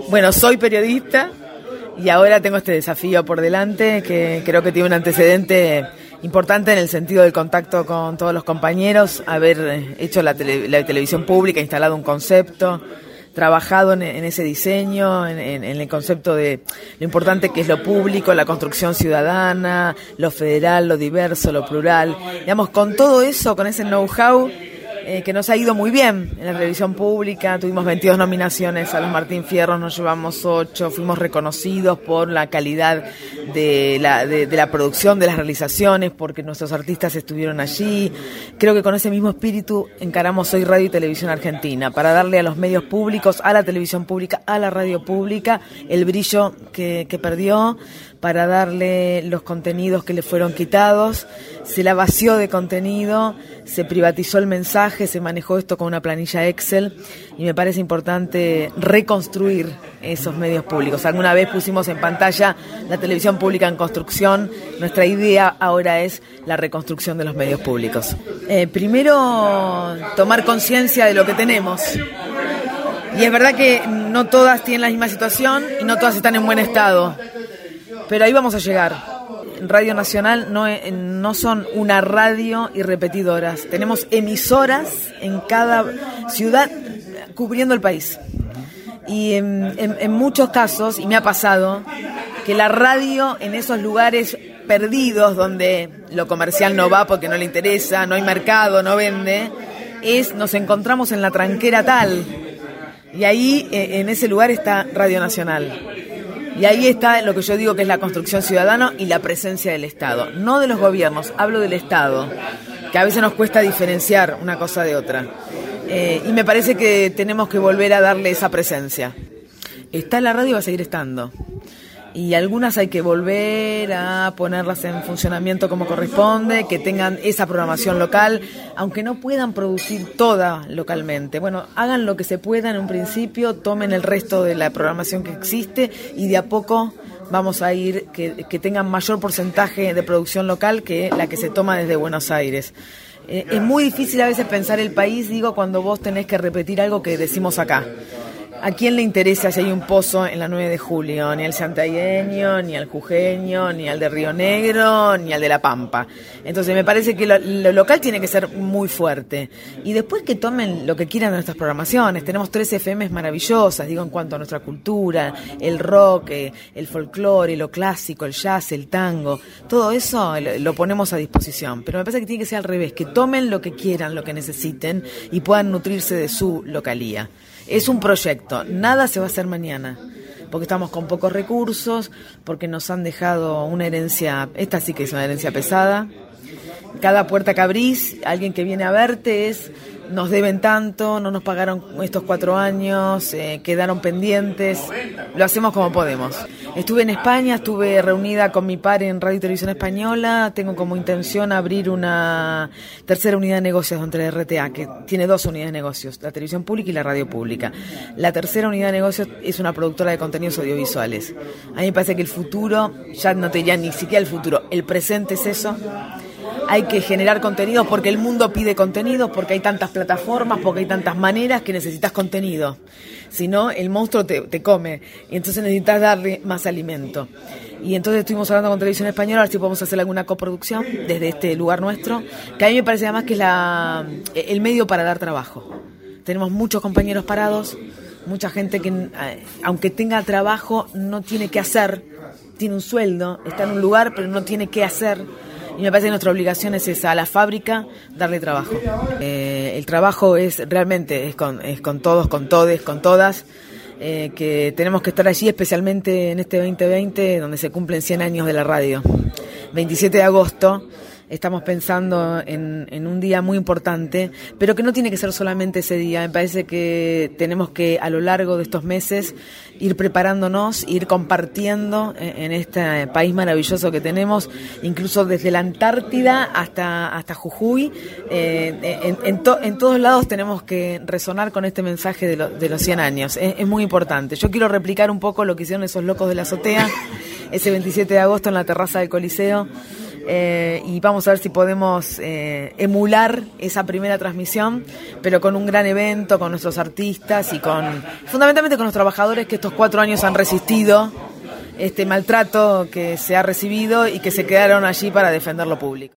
Bueno, soy periodista y ahora tengo este desafío por delante que creo que tiene un antecedente importante en el sentido del contacto con todos los compañeros, haber hecho la televisión pública, instalado un concepto, trabajado en ese diseño, en el concepto de lo importante que es lo público, la construcción ciudadana, lo federal, lo diverso, lo plural. Digamos, con todo eso, con ese know-how que nos ha ido muy bien en la televisión pública, tuvimos 22 nominaciones a los Martín Fierro, nos llevamos 8, fuimos reconocidos por la calidad de la producción, de las realizaciones, porque nuestros artistas estuvieron allí. Creo que con ese mismo espíritu encaramos hoy Radio y Televisión Argentina, para darle a los medios públicos, a la televisión pública, a la radio pública, el brillo que perdió, para darle los contenidos que le fueron quitados. Se la vació de contenido, se privatizó el mensaje, se manejó esto con una planilla Excel y me parece importante reconstruir esos medios públicos. Alguna vez pusimos en pantalla la televisión pública en construcción, nuestra idea ahora es la reconstrucción de los medios públicos. Primero, tomar conciencia de lo que tenemos. Y es verdad que no todas tienen la misma situación y no todas están en buen estado. Pero ahí vamos a llegar. Radio Nacional no son una radio y repetidoras. Tenemos emisoras en cada ciudad cubriendo el país. Y en muchos casos, y me ha pasado, que la radio en esos lugares perdidos donde lo comercial no va porque no le interesa, no hay mercado, no vende, nos encontramos en la tranquera tal. Y ahí, en ese lugar está Radio Nacional. Y ahí está lo que yo digo que es la construcción ciudadana y la presencia del Estado. No de los gobiernos, hablo del Estado, que a veces nos cuesta diferenciar una cosa de otra. Y me parece que tenemos que volver a darle esa presencia. Está la radio y va a seguir estando. Y algunas hay que volver a ponerlas en funcionamiento como corresponde, que tengan esa programación local, aunque no puedan producir toda localmente. Bueno, hagan lo que se pueda en un principio, tomen el resto de la programación que existe y de a poco vamos a ir que tengan mayor porcentaje de producción local que la que se toma desde Buenos Aires. Es muy difícil a veces pensar el país, digo, cuando vos tenés que repetir algo que decimos acá. ¿A quién le interesa si hay un pozo en la 9 de julio? Ni al santiagueño, ni al jujeño, ni al de Río Negro, ni al de La Pampa. Entonces me parece que lo local tiene que ser muy fuerte. Y después que tomen lo que quieran de nuestras programaciones. Tenemos 3 FMs maravillosas, digo, en cuanto a nuestra cultura, el rock, el folclore, lo clásico, el jazz, el tango. Todo eso lo ponemos a disposición. Pero me parece que tiene que ser al revés, que tomen lo que quieran, lo que necesiten y puedan nutrirse de su localía. Es un proyecto, nada se va a hacer mañana, porque estamos con pocos recursos, porque nos han dejado una herencia, esta sí que es una herencia pesada. Cada puerta que abrís, alguien que viene a verte nos deben tanto, no nos pagaron estos 4 años, quedaron pendientes, lo hacemos como podemos. Estuve en España, estuve reunida con mi par en Radio y Televisión Española, tengo como intención abrir una tercera unidad de negocios entre RTA, que tiene 2 unidades de negocios, la televisión pública y la radio pública. La tercera unidad de negocios es una productora de contenidos audiovisuales. A mí me parece que el futuro, ya no te diría ni siquiera el futuro, el presente es eso. Hay que generar contenidos porque el mundo pide contenidos, porque hay tantas plataformas, porque hay tantas maneras que necesitas contenido. Si no, el monstruo te come y entonces necesitas darle más alimento. Y entonces estuvimos hablando con Televisión Española a ver si podemos hacer alguna coproducción desde este lugar nuestro, que a mí me parece además que es el medio para dar trabajo. Tenemos muchos compañeros parados, mucha gente que aunque tenga trabajo no tiene que hacer, tiene un sueldo, está en un lugar pero no tiene que hacer. Y me parece que nuestra obligación es esa, a la fábrica, darle trabajo. El trabajo realmente es con todos, con todes, con todas, que tenemos que estar allí, especialmente en este 2020, donde se cumplen 100 años de la radio. 27 de agosto, estamos pensando en un día muy importante, pero que no tiene que ser solamente ese día. Me parece que tenemos que, a lo largo de estos meses, ir preparándonos, ir compartiendo en este país maravilloso que tenemos, incluso desde la Antártida hasta Jujuy. En todos lados tenemos que resonar con este mensaje de los 100 años. Es muy importante. Yo quiero replicar un poco lo que hicieron esos locos de la azotea, ese 27 de agosto en la terraza del Coliseo. y vamos a ver si podemos emular esa primera transmisión, pero con un gran evento, con nuestros artistas y fundamentalmente con los trabajadores que estos 4 años han resistido este maltrato que se ha recibido y que se quedaron allí para defender lo público.